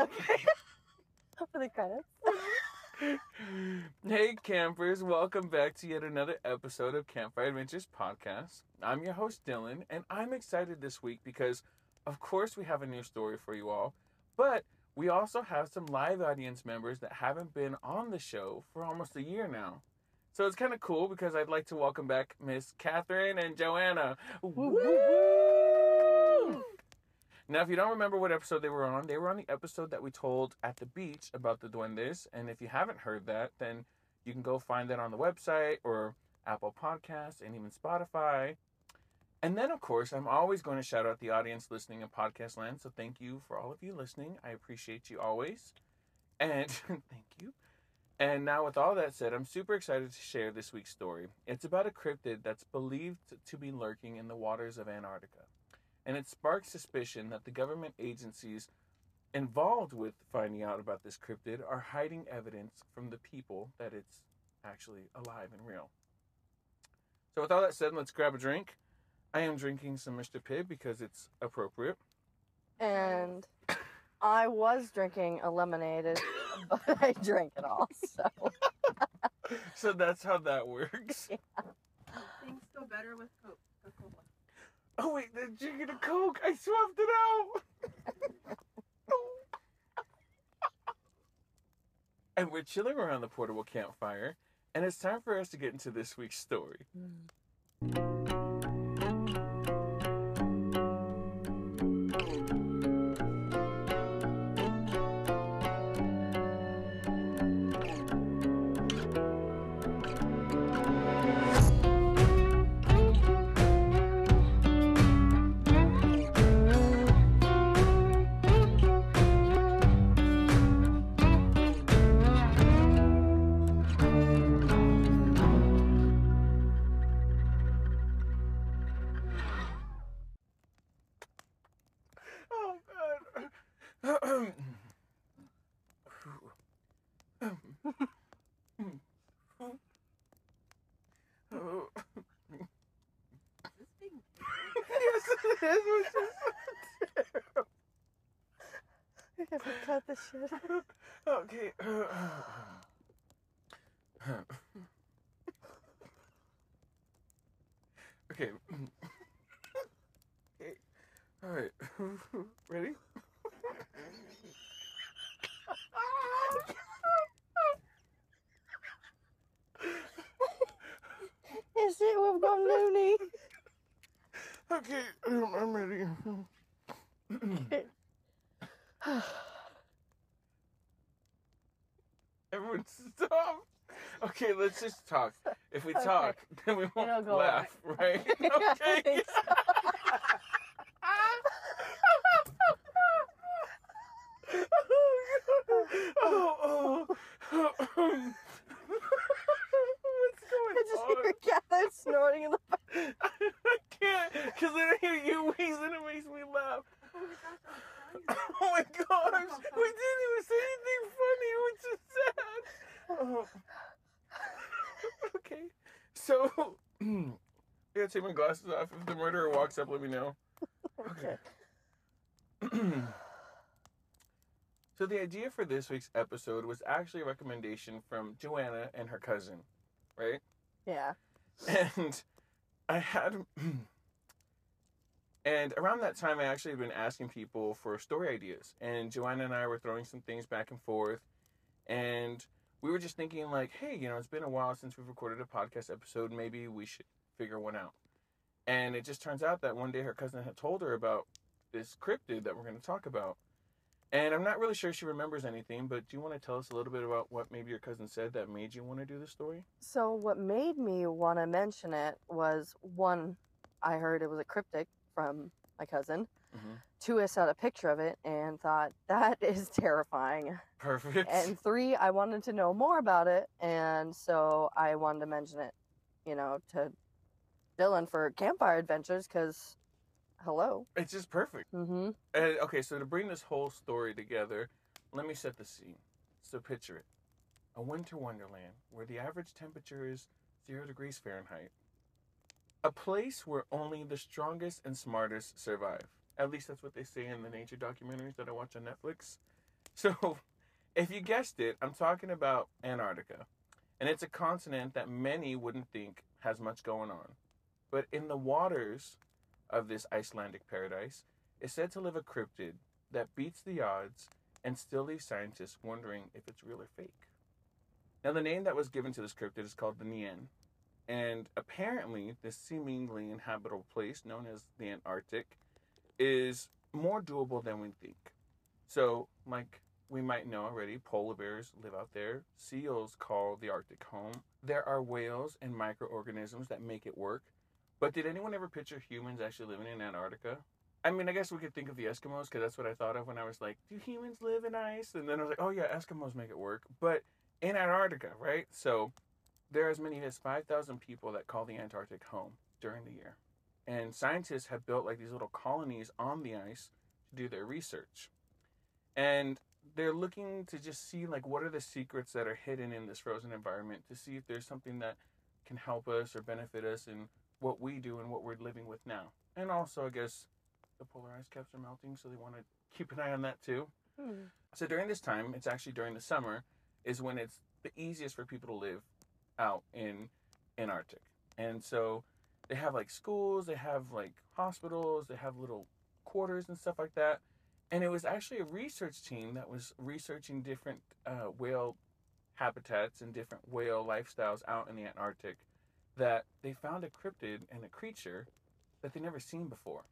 Okay. For the credits. Hey campers, welcome back to yet another episode of Campfire Adventures Podcast. I'm your host Dylan, and I'm excited this week because, of course, we have a new story for you all, but we also have some live audience members that haven't been on the show for almost a year now. So it's kind of cool because I'd like to welcome back Miss Catherine and Joanna. Woo! Now, if you don't remember what episode they were on the episode that we told at the beach about the duendes. And if you haven't heard that, then you can go find that on the website or Apple Podcasts and even Spotify. And then, of course, I'm always going to shout out the audience listening in podcast land. So thank you for all of you listening. I appreciate you always. And thank you. And now, with all that said, I'm super excited to share this week's story. It's about a cryptid that's believed to be lurking in the waters of Antarctica. And it sparks suspicion that the government agencies involved with finding out about this cryptid are hiding evidence from the people that it's actually alive and real. So with all that said, let's grab a drink. I am drinking some Mr. Pibb because it's appropriate. And I was drinking a lemonade, but I drank it all, so. So that's how that works. Yeah. Things go better with Coca-Cola. Oh wait, they're drinking a Coke. I swapped it out. And we're chilling around the portable campfire, and it's time for us to get into this week's story. Oh God. This thing. Yes, it is. Which is terrible. We have to cut this shit. Okay. Okay. Okay. All right. Ready? Is it? We've gone loony. Okay. I'm ready. Everyone stop. Okay, let's just talk. If we talk, then we It'll won't go laugh, right? I Okay. think so. Oh. What's going I just hear on? Catherine snorting in the back. I can't, because then I hear you wheezing and it makes me laugh. Oh my gosh, I'm Oh my gosh, we didn't even say anything funny, which is sad. Oh. Okay, so I gotta take my glasses off. If the murderer walks up, let me know. Okay. So the idea for this week's episode was actually a recommendation from Joanna and her cousin, right? Yeah. And I had, and around that time, I actually had been asking people for story ideas. And Joanna and I were throwing some things back and forth. And we were just thinking like, hey, it's been a while since we've recorded a podcast episode. Maybe we should figure one out. And it just turns out that one day her cousin had told her about this cryptid that we're going to talk about. And I'm not really sure she remembers anything, but do you want to tell us a little bit about what maybe your cousin said that made you want to do this story? So what made me want to mention it was, one, I heard it was a cryptic from my cousin. Mm-hmm. Two, I saw a picture of it and thought, that is terrifying. Perfect. And three, I wanted to know more about it. And so I wanted to mention it, to Dylan for Campfire Adventures because, hello. It's just perfect. Mm-hmm. Okay, so to bring this whole story together, let me set the scene. So picture it. A winter wonderland where the average temperature is 0 degrees Fahrenheit. A place where only the strongest and smartest survive. At least that's what they say in the nature documentaries that I watch on Netflix. So, if you guessed it, I'm talking about Antarctica. And it's a continent that many wouldn't think has much going on. But in the waters of this Icelandic paradise is said to live a cryptid that beats the odds and still leaves scientists wondering if it's real or fake. Now, the name that was given to this cryptid is called the Nien. And apparently, this seemingly inhabitable place known as the Antarctic is more doable than we think. So, like we might know already, polar bears live out there. Seals call the Arctic home. There are whales and microorganisms that make it work. But did anyone ever picture humans actually living in Antarctica? I mean, I guess we could think of the Eskimos because that's what I thought of when I was like, do humans live in ice? And then I was like, oh yeah, Eskimos make it work. But in Antarctica, right? So there are as many as 5,000 people that call the Antarctic home during the year. And scientists have built like these little colonies on the ice to do their research. And they're looking to just see like what are the secrets that are hidden in this frozen environment to see if there's something that can help us or benefit us in what we do and what we're living with now. And also, I guess, the polar ice caps are melting, so they want to keep an eye on that too. So during this time, it's actually during the summer, is when it's the easiest for people to live out in Antarctic. And so they have like schools, they have like hospitals, they have little quarters and stuff like that. And it was actually a research team that was researching different whale habitats and different whale lifestyles out in the Antarctic that they found a cryptid and a creature that they never seen before.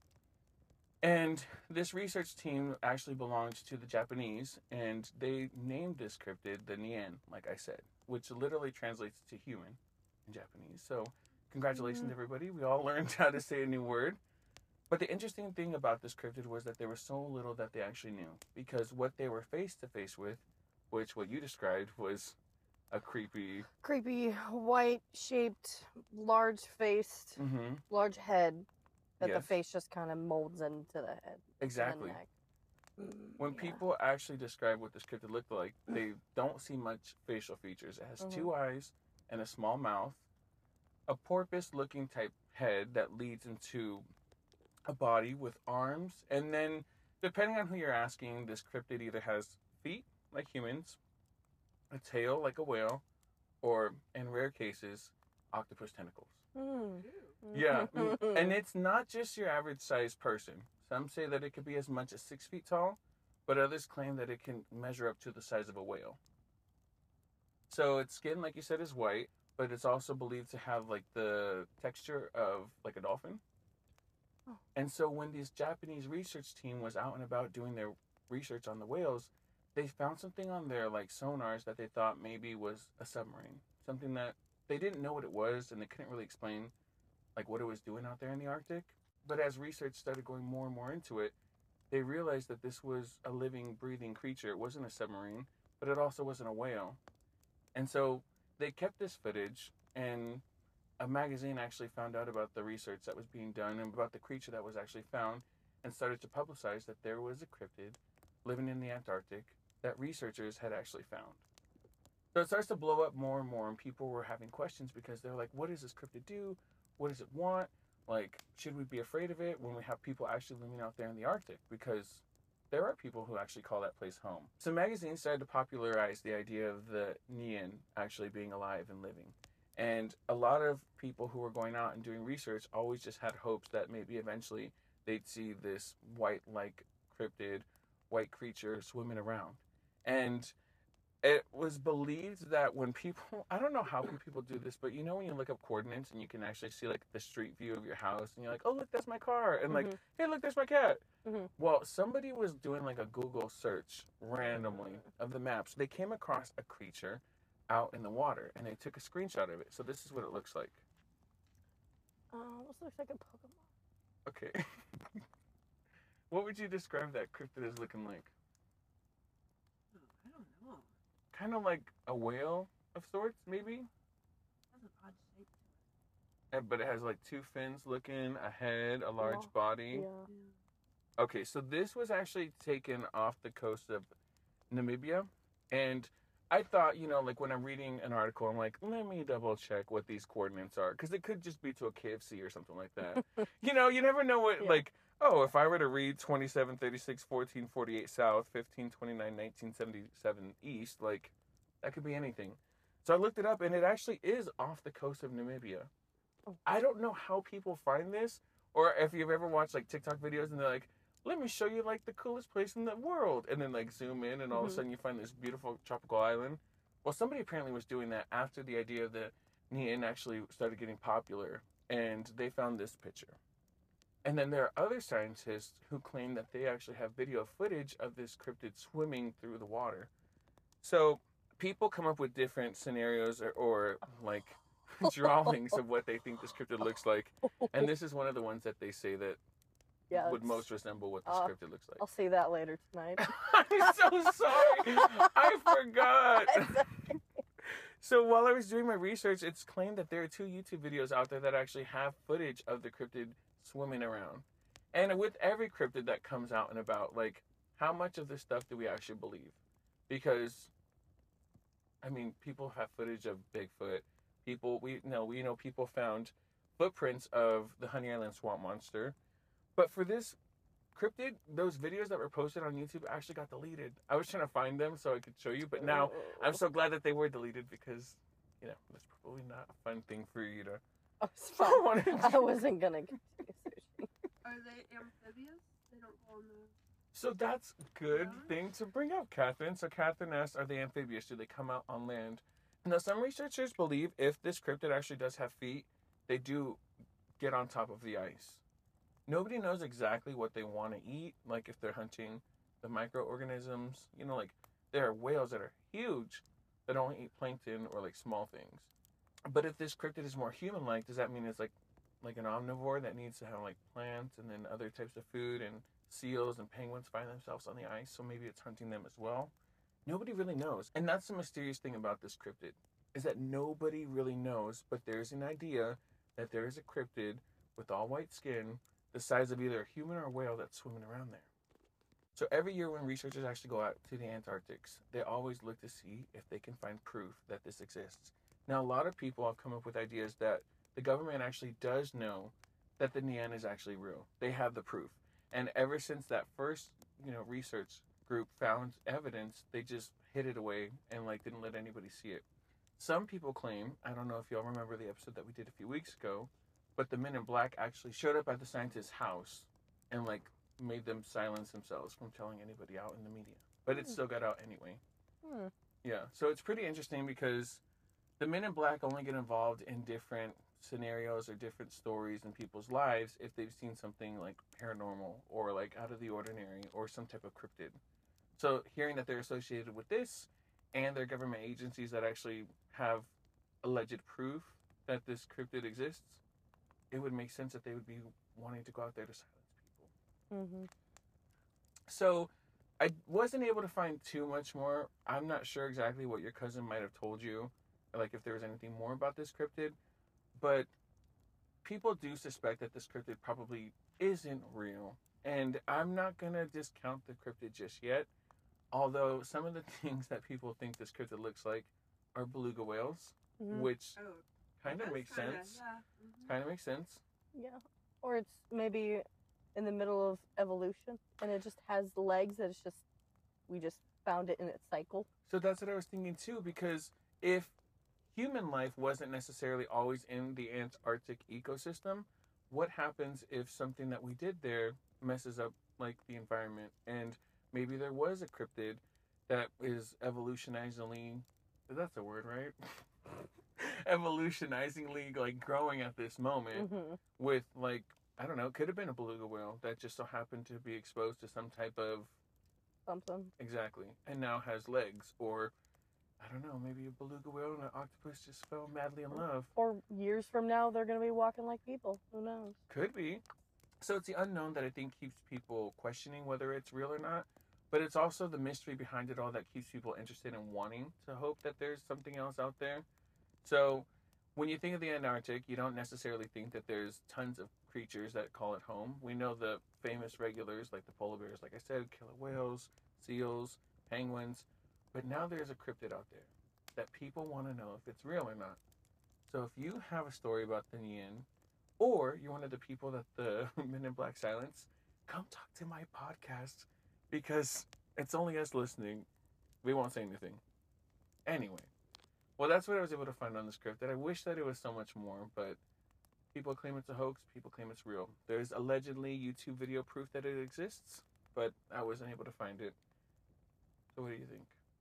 And this research team actually belonged to the Japanese, and they named this cryptid the Nien, like I said, which literally translates to human in Japanese. So congratulations, everybody. We all learned how to say a new word. But the interesting thing about this cryptid was that there was so little that they actually knew, because what they were face to face with, which what you described was a creepy, white-shaped, large-faced, large head that the Yes. face just kind of molds into the head. exactly. The neck. When Yeah. people actually describe what this cryptid looked like, they don't see much facial features. It has two eyes and a small mouth, a porpoise-looking type head that leads into a body with arms, and then depending on who you're asking, this cryptid either has feet like humans, a tail like a whale, or in rare cases, octopus tentacles. Yeah, and it's not just your average sized person. Some say that it could be as much as 6 feet tall, but others claim that it can measure up to the size of a whale. So its skin, like you said, is white, but it's also believed to have like the texture of like a dolphin. And so when this Japanese research team was out and about doing their research on the whales, they found something on their like sonars that they thought maybe was a submarine. Something that they didn't know what it was, and they couldn't really explain like what it was doing out there in the Arctic. But as research started going more and more into it, they realized that this was a living, breathing creature. It wasn't a submarine, but it also wasn't a whale. And so they kept this footage, and a magazine actually found out about the research that was being done and about the creature that was actually found, and started to publicize that there was a cryptid living in the Antarctic that researchers had actually found. So it starts to blow up more and more, and people were having questions because they're like, what does this cryptid do? What does it want? Like, should we be afraid of it when we have people actually living out there in the Arctic? Because there are people who actually call that place home. So magazines started to popularize the idea of the Nien actually being alive and living. And a lot of people who were going out and doing research always just had hopes that maybe eventually they'd see this white-like cryptid, white creature swimming around. And it was believed that when people, I don't know how people do this, but you know when you look up coordinates and you can actually see like the street view of your house, and you're like, oh look, that's my car, and like, hey look, there's my cat. Well, somebody was doing like a Google search randomly of the maps. They came across a creature out in the water, and they took a screenshot of it. So this is what it looks like. This looks like a Pokemon. Okay. What would you describe that cryptid as looking like? Oh, I don't know. Kind of like a whale of sorts, maybe? It has an odd shape to it. But it has like two fins looking, a head, a large Yeah. body. Yeah. Okay, so this was actually taken off the coast of Namibia. And I thought, you know, like when I'm reading an article, I'm like, let me double check what these coordinates are. Because it could just be to a KFC or something like that. You know, you never know what, Yeah. like, Oh, if I were to read 2736 1448 south, 1529 1977 east, like, that could be anything. So I looked it up, and it actually is off the coast of Namibia. Oh. I don't know how people find this, or if you've ever watched like TikTok videos and they're like, "Let me show you like the coolest place in the world," and then like zoom in, and all of a sudden you find this beautiful tropical island. Well, somebody apparently was doing that after the idea of the Nian actually started getting popular, and they found this picture. And then there are other scientists who claim that they actually have video footage of this cryptid swimming through the water. So people come up with different scenarios or like drawings of what they think this cryptid looks like. And this is one of the ones that they say that Yeah, would it's- most resemble what this cryptid looks like. I'll see that later tonight. I'm so sorry. I forgot. So while I was doing my research, it's claimed that there are 2 YouTube videos out there that actually have footage of the cryptid swimming around. And with every cryptid that comes out and about, like, how much of this stuff do we actually believe? Because, I mean, people have footage of Bigfoot. We know people found footprints of the Honey Island swamp monster. But for this cryptid, those videos that were posted on YouTube actually got deleted. I was trying to find them so I could show you, but now I'm so glad that they were deleted because, you know, that's probably not a fun thing for you to. Oh, it's fine. I wasn't gonna continue searching. Are they amphibious? They don't go on the. So that's a good Yeah. thing to bring up, Catherine. So Catherine asked, are they amphibious? Do they come out on land? Now, some researchers believe if this cryptid actually does have feet, they do get on top of the ice. Nobody knows exactly what they want to eat, like if they're hunting the microorganisms. You know, like there are whales that are huge that only eat plankton or like small things. But if this cryptid is more human-like, does that mean it's like an omnivore that needs to have like plants and then other types of food, and seals and penguins find themselves on the ice, so maybe it's hunting them as well? Nobody really knows. And that's the mysterious thing about this cryptid, is that nobody really knows, but there's an idea that there is a cryptid with all white skin the size of either a human or a whale that's swimming around there. So every year when researchers actually go out to the Antarctics, they always look to see if they can find proof that this exists. Now, a lot of people have come up with ideas that the government actually does know that the Nian is actually real. They have the proof. And ever since that first, research group found evidence, they just hid it away and like didn't let anybody see it. Some people claim, I don't know if y'all remember the episode that we did a few weeks ago, but the Men in Black actually showed up at the scientist's house and like made them silence themselves from telling anybody out in the media. But it still got out anyway. Yeah, so it's pretty interesting because the Men in Black only get involved in different scenarios or different stories in people's lives if they've seen something like paranormal or like out of the ordinary or some type of cryptid. So hearing that they're associated with this and their government agencies that actually have alleged proof that this cryptid exists, it would make sense that they would be wanting to go out there to silence people. So I wasn't able to find too much more. I'm not sure exactly what your cousin might have told you, like if there was anything more about this cryptid, but people do suspect that this cryptid probably isn't real. And I'm not going to discount the cryptid just yet, although some of the things that people think this cryptid looks like are beluga whales, which kind of makes sense. Yeah. Kind of makes sense. Yeah. Or it's maybe in the middle of evolution and it just has the legs that we just found it in its cycle. So that's what I was thinking too, because if human life wasn't necessarily always in the Antarctic ecosystem, what happens if something that we did there messes up like the environment, and maybe there was a cryptid that is evolutionizingly, that's a word, right? Evolutionizingly like growing at this moment with like, I don't know, it could have been a beluga whale that just so happened to be exposed to some type of something. Exactly. And now has legs, or I don't know, maybe a beluga whale and an octopus just fell madly in love. Or years from now, they're going to be walking like people. Who knows? Could be. So it's the unknown that I think keeps people questioning whether it's real or not. But it's also the mystery behind it all that keeps people interested in wanting to hope that there's something else out there. So when you think of the Antarctic, you don't necessarily think that there's tons of creatures that call it home. We know the famous regulars like the polar bears, like I said, killer whales, seals, penguins. But now there's a cryptid out there that people want to know if it's real or not. So if you have a story about the Nian, or you're one of the people that the Men in Black silence, come talk to my podcast because it's only us listening. We won't say anything. Anyway, well, that's what I was able to find on the script. And I wish that it was so much more, but people claim it's a hoax. People claim it's real. There's allegedly YouTube video proof that it exists, but I wasn't able to find it. So what do you think?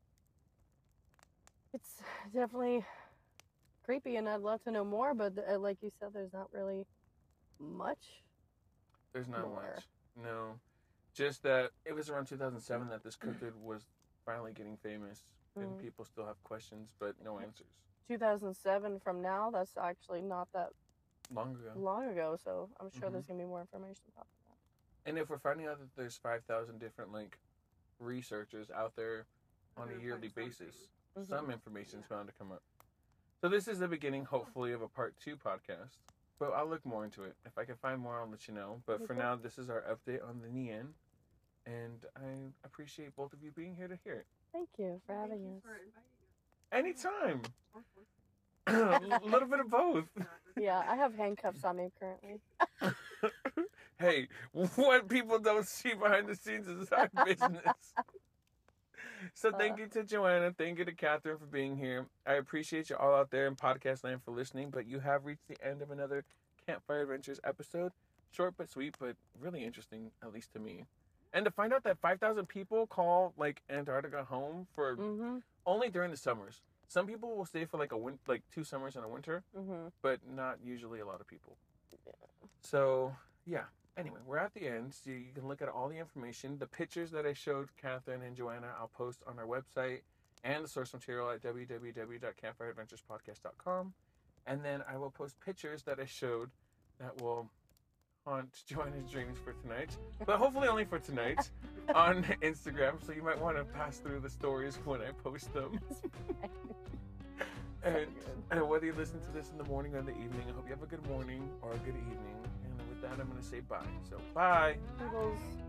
It's definitely creepy, and I'd love to know more, but like you said, there's not really much. There's not More. much. No. Just that it was around 2007 that this cryptid was finally getting famous, and Mhm. people still have questions, but no answers. 2007 from now, that's actually not that Long ago. long ago, so I'm sure Mhm. there's going to be more information popping up. And if we're finding out that there's 5,000 different, like, researchers out there on a They're yearly finding basis, Mhm. some information's bound to come up. So this is the beginning, hopefully, of a part 2 podcast. But I'll look more into it. If I can find more, I'll let you know. But for Okay. now, this is our update on the Nian. And I appreciate both of you being here to hear it. Thank you for Thank having you us. for inviting us. Anytime. Or forcing A little bit of both. us. Yeah, I have handcuffs on me currently. Hey, what people don't see behind the scenes is our business. So thank you to Joanna. Thank you to Catherine for being here. I appreciate you all out there in podcast land for listening, but you have reached the end of another Campfire Adventures episode. Short but sweet, but really interesting, at least to me. And to find out that 5,000 people call, like, Antarctica home for Mm-hmm. only during the summers. Some people will stay for, like, 2 summers and a winter, Mm-hmm. but not usually a lot of people. Yeah. So, yeah. Anyway, we're at the end, so you can look at all the information. The pictures that I showed Catherine and Joanna, I'll post on our website and the source material at www.campfireadventurespodcast.com. And then I will post pictures that I showed that will haunt Joanna's dreams for tonight, but hopefully only for tonight, on Instagram. So you might want to pass through the stories when I post them. And whether you listen to this in the morning or in the evening, I hope you have a good morning or a good evening. And with that, I'm going to say bye. So, bye. Toodles.